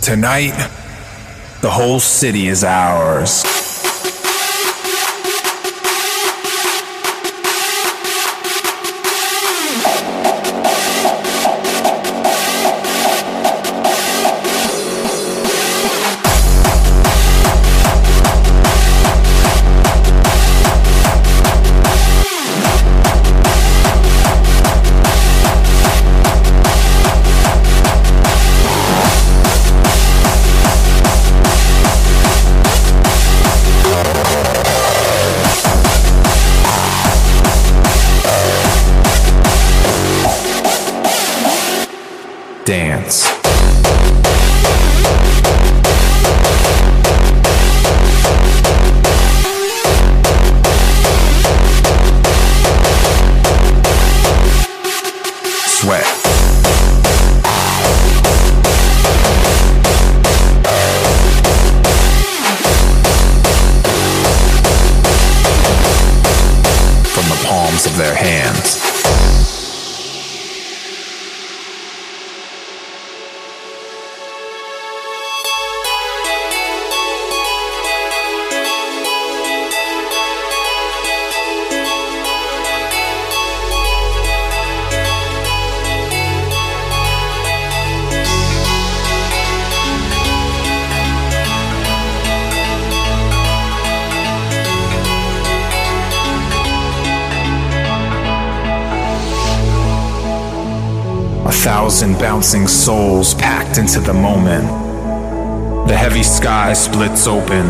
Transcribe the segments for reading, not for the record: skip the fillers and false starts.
Tonight, the whole city is ours. Dance. Sweat. From the palms of their hands. A thousand bouncing souls packed into the moment. The heavy sky splits open.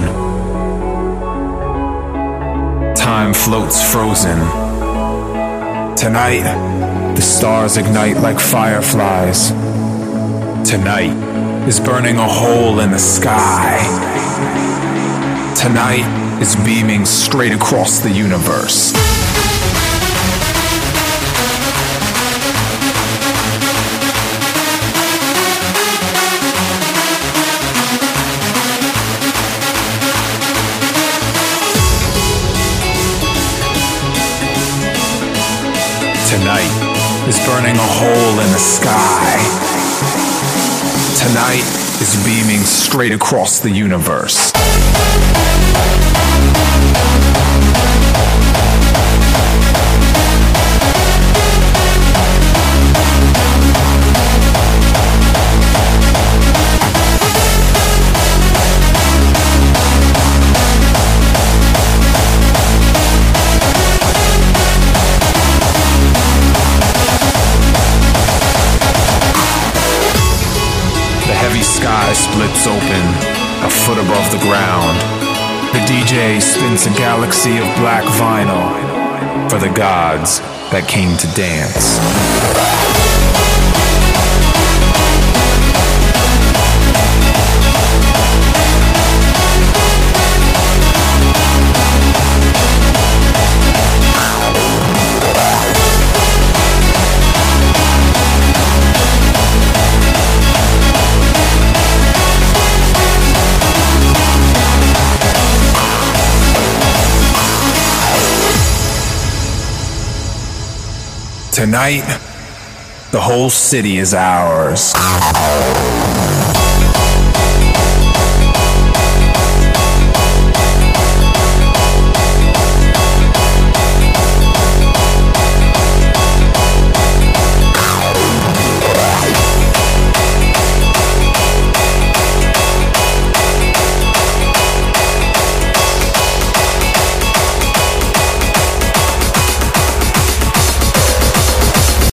Time floats frozen. Tonight, the stars ignite like fireflies. Tonight is burning a hole in the sky. Tonight is beaming straight across the universe. Tonight is burning a hole in the sky. Tonight is beaming straight across the universe. Sky splits open, a foot above the ground. The DJ spins a galaxy of black vinyl for the gods that came to dance. Tonight, the whole city is ours.